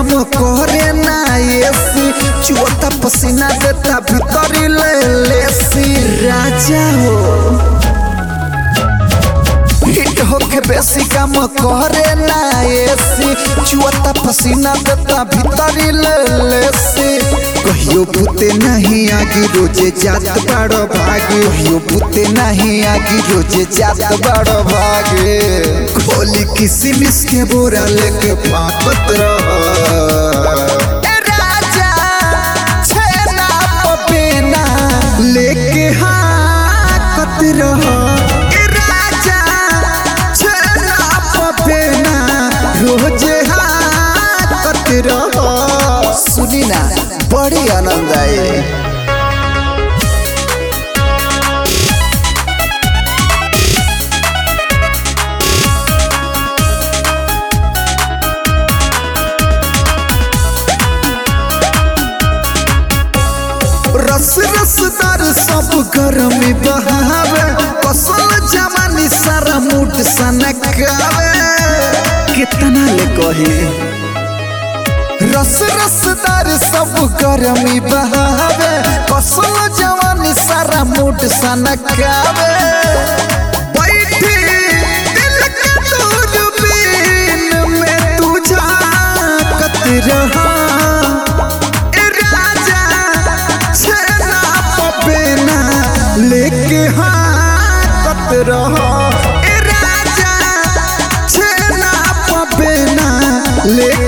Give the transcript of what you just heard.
काम करे ना एसी चुअता पसीना देता भीतरी लेसी राजा हो हिट होके बेसी काम करे ना एसी चुअता पसीना देता भीतरी लेसी कहियो बुते नहीं आगी रोजे जात बड़ो भागे कहियो बुते नहीं आगी रोजे जात बड़ो भागे खोली किसी मिस के बोरा लेके फाकत राजा छेना पपेना लेके हाकत राजा छेना पपेना रोजे हाकत सुनी ना बड़ी आनंद आए रस रसदार सब गरमी बहावे कसल जवानी सारा मूड सनकावे कितना ले कही रस रसदार सब गरमी बहावे कसल जवानी सारा मूड सनकावे बैठी दिल के दूरबीन में तू झांकत रहा लेके हाकत रहो राजा छेना पपेना लेके